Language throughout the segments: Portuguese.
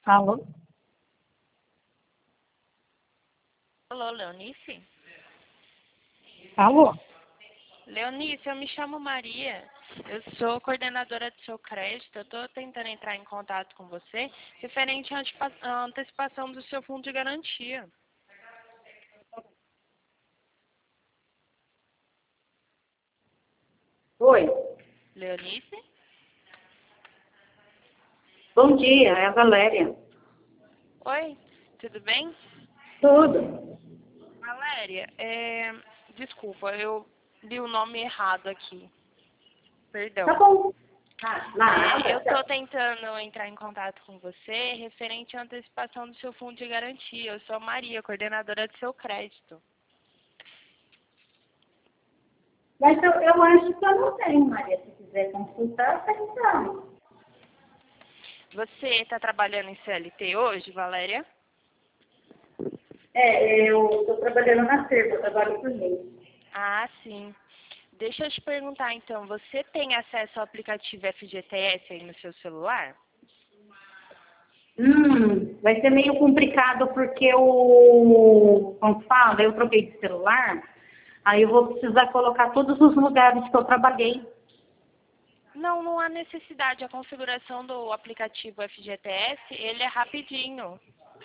Alô? Alô, Leonice? Alô? Leonice, eu me chamo Maria. Eu sou coordenadora do seu crédito. Eu estou tentando entrar em contato com você referente à antecipação do seu fundo de garantia. Oi. Leonice? Bom dia, é a Valéria. Oi, tudo bem? Tudo. Valéria, desculpa, eu li o nome errado aqui. Perdão. Tá bom. Eu estou tentando entrar em contato com você referente à antecipação do seu fundo de garantia. Eu sou a Maria, coordenadora do seu crédito. Mas eu acho que eu não tenho, Maria. Se quiser consultar, tá então. Você está trabalhando em CLT hoje, Valéria? Eu estou trabalhando na Cerva, eu trabalho por mês. Ah, sim. Deixa eu te perguntar, então, você tem acesso ao aplicativo FGTS aí no seu celular? Vai ser meio complicado porque como fala, eu troquei de celular, aí eu vou precisar colocar todos os lugares que eu trabalhei. Não, não há necessidade. A configuração do aplicativo FGTS, ele é rapidinho.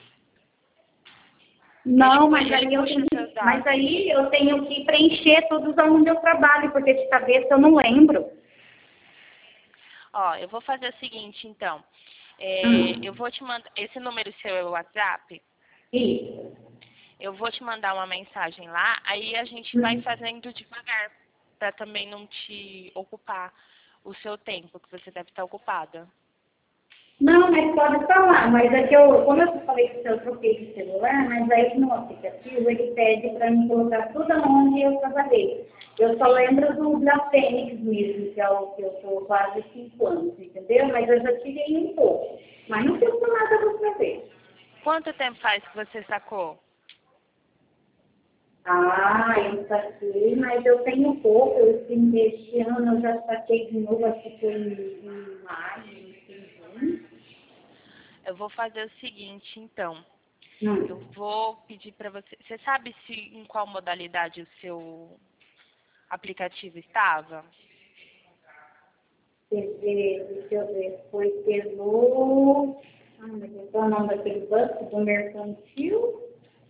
Não, Ele puxa seus mas dados. aí eu tenho que preencher todos onde eu trabalho, porque de cabeça eu não lembro. Ó, eu vou fazer o seguinte, então. Eu vou te mandar... Esse número seu é o WhatsApp? Isso. Eu vou te mandar uma mensagem lá, aí a gente vai fazendo devagar, para também não te ocupar o seu tempo, que você deve estar ocupada. Não, mas pode falar, mas é que como eu falei que eu troquei de celular, mas aí no aplicativo ele pede para mim colocar tudo onde eu trabalhei. Eu só lembro da Fênix mesmo, que é o que eu estou quase 5 anos, entendeu? Mas eu já tirei um pouco. Mas não fiz nada outra vez. Quanto tempo faz que você sacou? Ah, eu saquei, mas eu tenho pouco. Este ano eu já saquei de novo, acho que foi em maio, em junho. Eu vou fazer o seguinte, então. Eu Hum. vou pedir para você... Você sabe se em qual modalidade o seu aplicativo estava? Deixa eu ver, foi pelo. Ai, meu Deus, qual é o nome daquele banco? Do mercantil?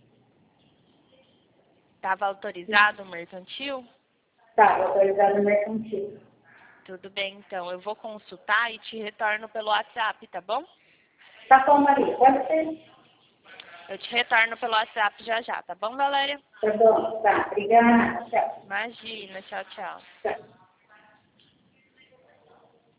Estava autorizado o mercantil? Tá, autorizado no mercantil. Tudo bem, então. Eu vou consultar e te retorno pelo WhatsApp, tá bom? Tá bom, Maria, pode ser? Eu te retorno pelo WhatsApp já já, tá bom, Valéria? Tá bom, tá, obrigada, tchau. Imagina, tchau, tchau. Tchau.